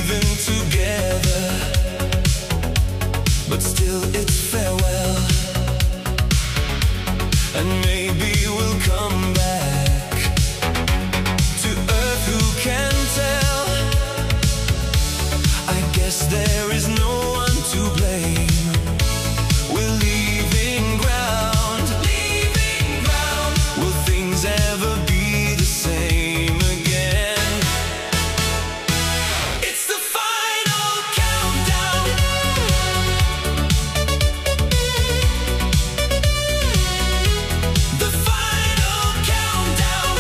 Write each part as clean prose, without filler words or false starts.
leaving together, but still it's farewell. And maybe we'll come back to earth, who can tell? I guess there is no one to blame. We're leaving ground, leaving ground. Will things ever be the same again? It's the final countdown. The final countdown.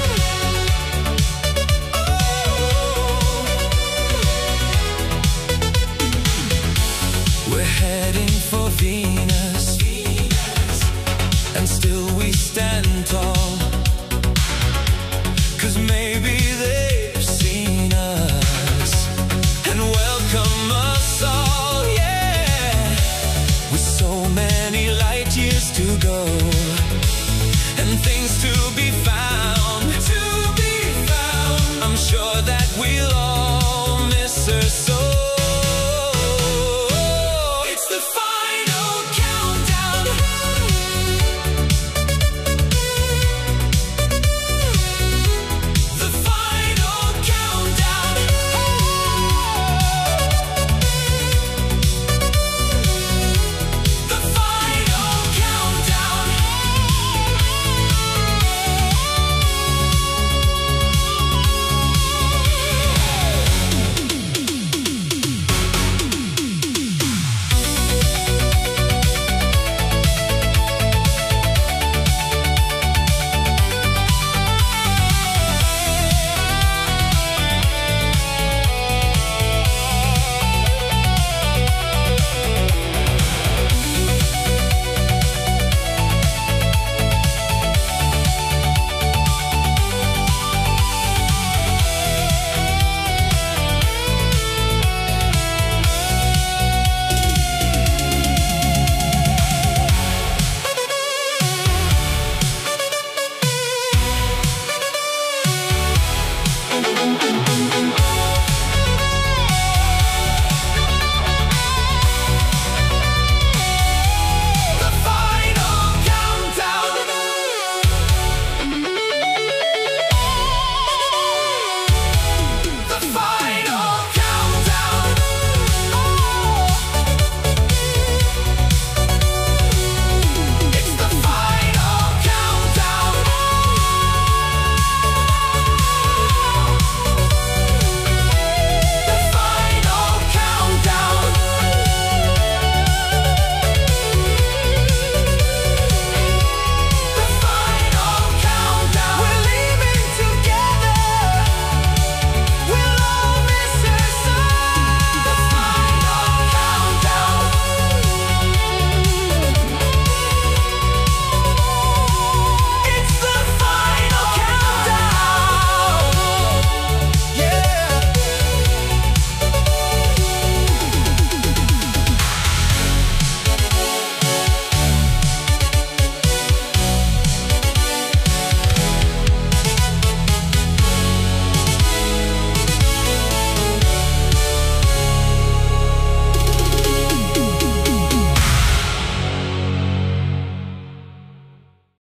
We're heading for Venus, and still we stand tall, 'cause maybe they've seen us and welcome us all, yeah. With so many light years to go, and things to be found, I'm sure that we'll all miss her so